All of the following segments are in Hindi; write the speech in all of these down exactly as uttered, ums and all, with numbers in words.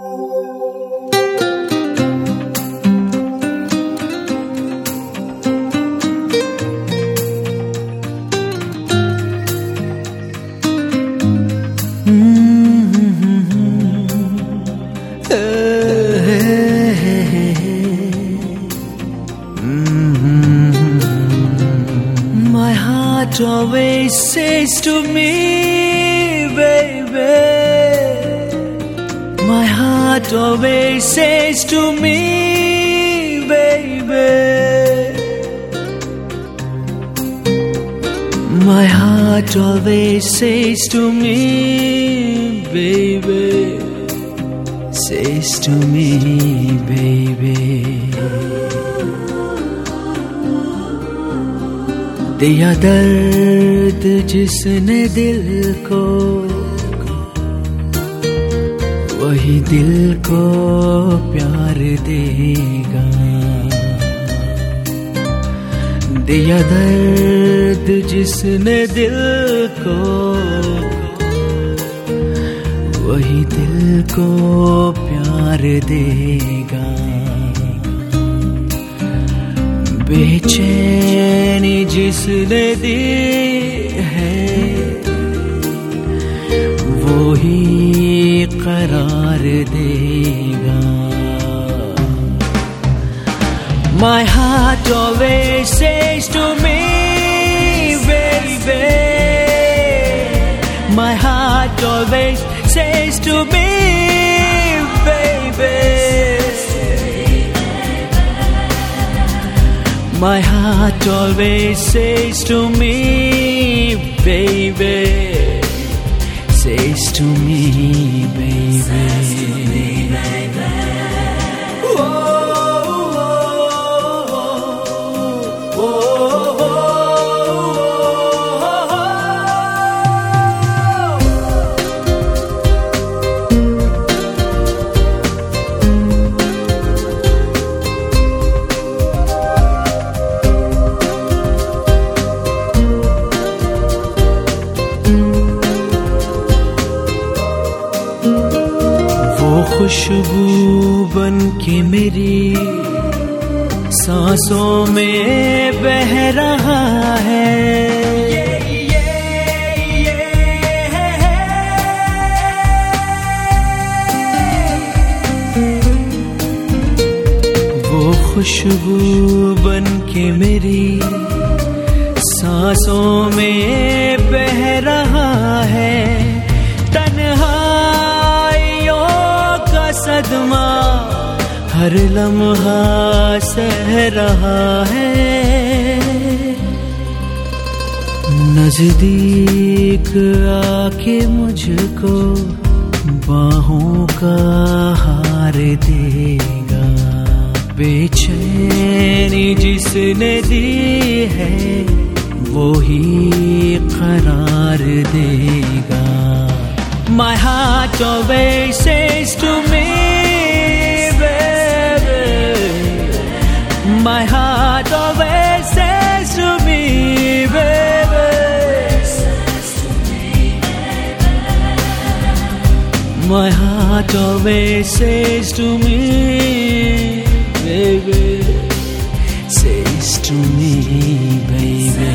My heart always says to me, baby. My heart always says to me, baby. My heart always says to me, baby. Says to me, baby. दिया दर्द जिसने दिल को, वही दिल को प्यार देगा। दिया दर्द जिसने दिल को, वही दिल को प्यार देगा। बेचैनी जिसने दी है, वो ही करार देगा। My heart always says to me, baby. My heart always says to me, baby. My heart always says to me, baby. Says to me, baby. खुशबू बन के मेरी सांसों में बह रहा है। वो खुशबू बन के मेरी सांसों में बह रहा है। सदमा हर लम्हा सह रहा है। नजदीक आके मुझको बाहों का हार देगा। बेचैनी जिसने दी है, वो ही करार देगा। My heart always says to me, baby. My heart always says to me, baby. My heart always says to me, baby. Says to me, baby.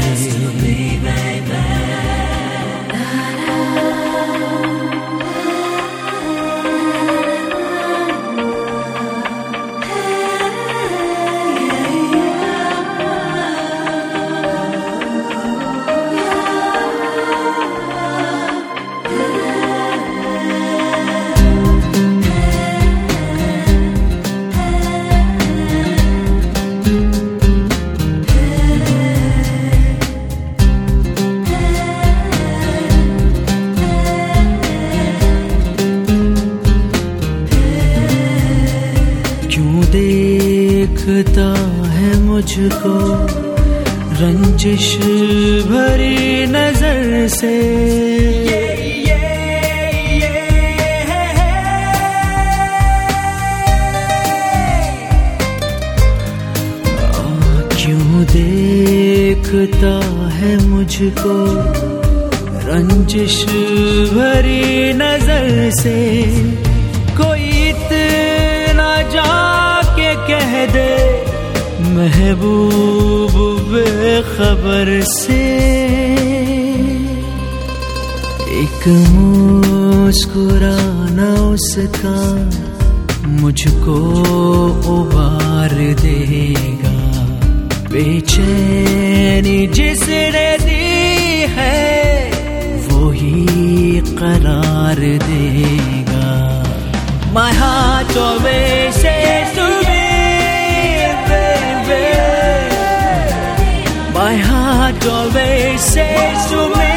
देखता है मुझको रंजिश भरी नजर से। क्यों देखता है मुझको रंजिश भरी नजर से। कोई महबूब बेखबर से एक मुस्कुराना उसका मुझको उबार देगा। बेचैनी जिसने दी है वो ही करार देगा। My heart always says to me, baby. My heart always says to me,